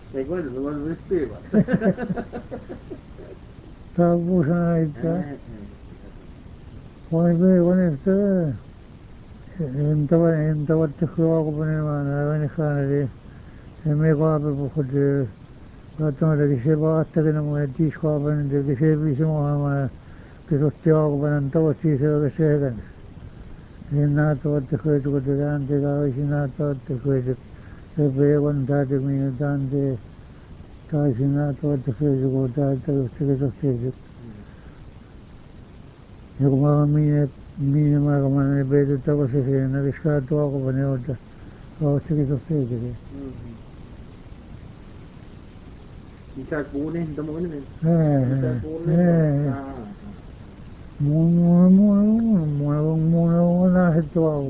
E quello non rispeva. Tabusan ita, wani be wani ta intawa tikhuwa ko bane mana wani khana de me ko ape bukhud katong de kise ba atta ke namo tis ko bane de kise bi se mo ama ke sotya ko bane tawa chi se ke se gan na to tikhu ko de gan de ga isi na to tikhu de be wan da de mi dan de ta isi na to tikhu ko da de ke se Yung mga mga mga bedo tako sa siya, nag-iskato ako pa niyo ta. O, sige sa sige. Isang kunin, damo ano yun? Isang kunin. Muna nahito ako.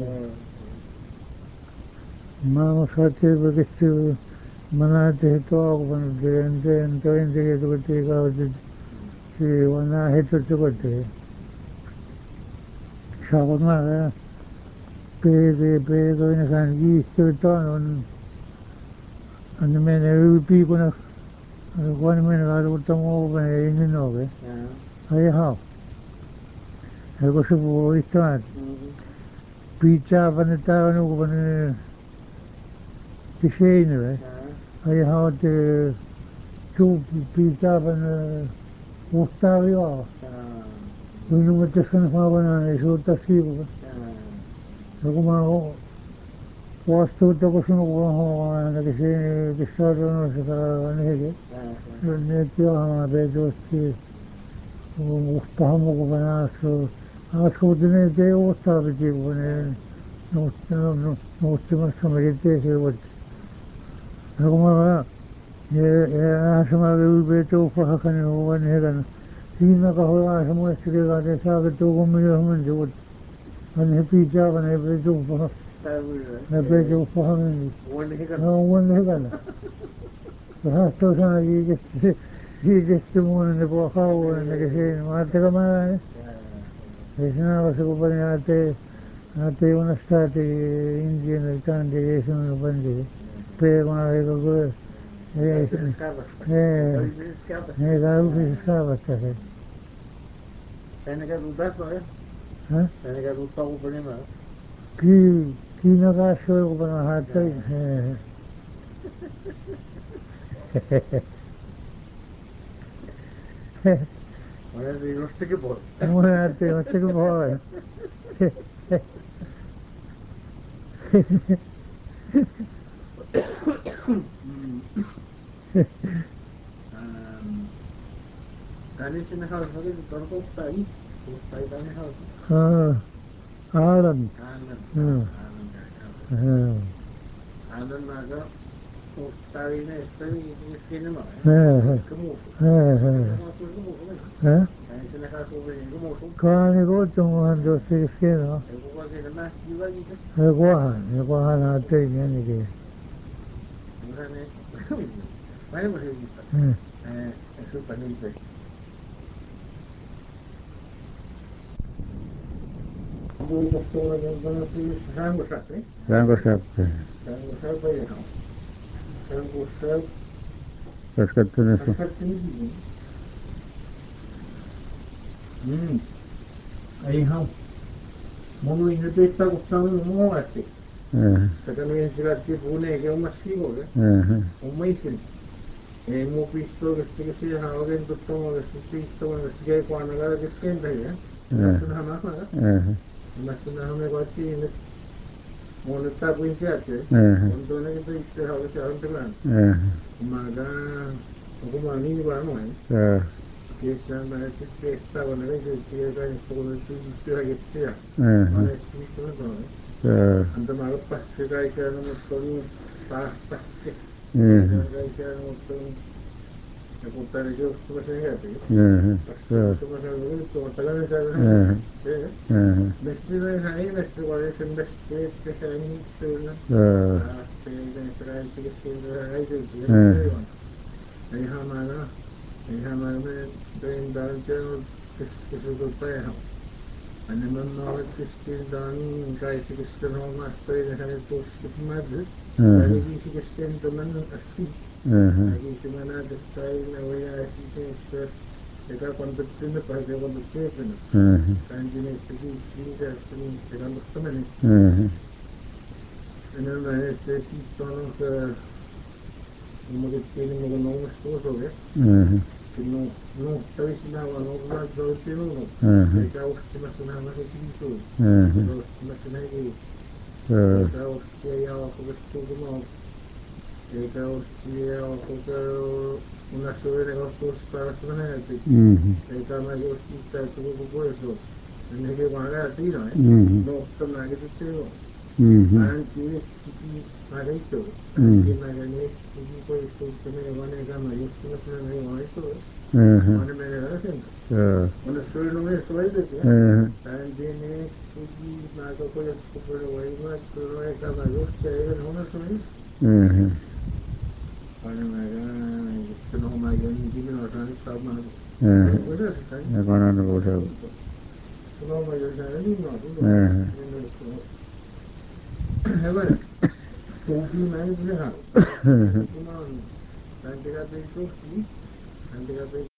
Mga sati bagistu manati hito ako pa hindi ko ikaw si wana hito ko Şabanlar pe kan istiyorsan anne rupi kuna kwan men garu tamo ben inin oge ay ha ego se bo istan pizza vaneta no ben tişeyni ve ay ha de çok pizza ben muhtavi Bunu mutasın falan şu tasvir Kuma vastu da kusunu kuhan da kisi dışarıdan olsa neydi ne diyor ama be dosti muhtahamı kubana asıl dine de o tabi ki bu ne nohtima samarite şey var Kuma asma ve beto ufahakan o ne kan Sina ka hoya asma sige ka de sa ke to gumyo man jod An pizza ban he beto ufahakan Nebe jo fahamin. Wani hegana. Hasta sana yiyecekti bunu ne bu hava ne kesin. Marte kama. Esna vasu kupani ate una stati Indian tante esna bandi. Pe kuna ego go. Ne garu fiskava tahe. Sen kadar uzak mı? Ha? Sen kadar uzak mı benim ha? Ki nakaşkoy kupana hatta. Ona bir rostu ki bol. Muerte, que boy. Tani içinde kalsa da bir tarafa ustayı. Ustayı tani kalsa. Alan. Anladım. Anladım aga. Ustayı ne istedim yetişkini mi? Kımılsın. Tani içinde kalsa o benim kımılsın. Kani gotum ando sirskeno. Bu vakit ne güzel gidiyor. Eguahan ate yani ki. Bu ne? Benim bir şey gitti. Eso también te. Bu da sonra bana rango şart, ne? Rango sapte. Rango şart bayılıyor. Rango şart. Kaskattınız mı? Kaçtığını bilmiyorum. Ayhan. Bunu inirtesta gustando mu asti. Secondo si pune che un maschio, un maisin. E mo visto che si ha oggi tutto che si visto che si che quando gara che scende ya. Masuna hama ha. Masuna hame quasi ne mo sta punciate. Quando ne che si ha che ha un tema. Ma da come mani va no che stanno che stavano che era solo si che sia. Ma è scritto no. Andama passe che erano solo pasta. Che erano solo e portare giù come se ne come se come talane sai vestire hai vestire quale se vestire che sei inizio che sarai che hai del ei hamana ben dalce che si colpa Anne mamma che dan kai che no ma stai ne tu che mazz dai che stento man Ajá. Aquí semana de estar en la voy a decir que esto será cuando tiene para que cuando sepan. Ajá. Kendine istediği şeyi dersinin selamlıktamani. Ajá. Önemli sesi sonun como que tiene como no esposo, ¿ves? Ajá. Que no está destinado a no hablar de lo que uno. Ajá. El caos que más nada más es eso. Ajá. Pero más nada que el Evet. caos que hay abajo que es todo como el caos que hay abajo que una sobre los dos para su manera. Uhum. El caos que está todo por eso. Tienes que poner a ti, ¿no? Uhum. No, está nada que te tengo. Uhum. Antes marito, Uhum. antes magané, tudo foi isso também agora é gama, isso não se não é mais isso, Uhum. agora me dá assim. Evet. Quando sou não é só isso, né? Uhum. Antes né, tudo nada foi isso por aí, mas tudo é gama, eu sei, não é só isso. Uhum. Agora me isso não mais eu nem digo não, já está mal. Uhum. Olha, está. Agora não vou saber. Não, mas eu já nem não, Uhum. agora, ouvi mais errado. Uhum. Uma, antes era bem sofrido, antes era bem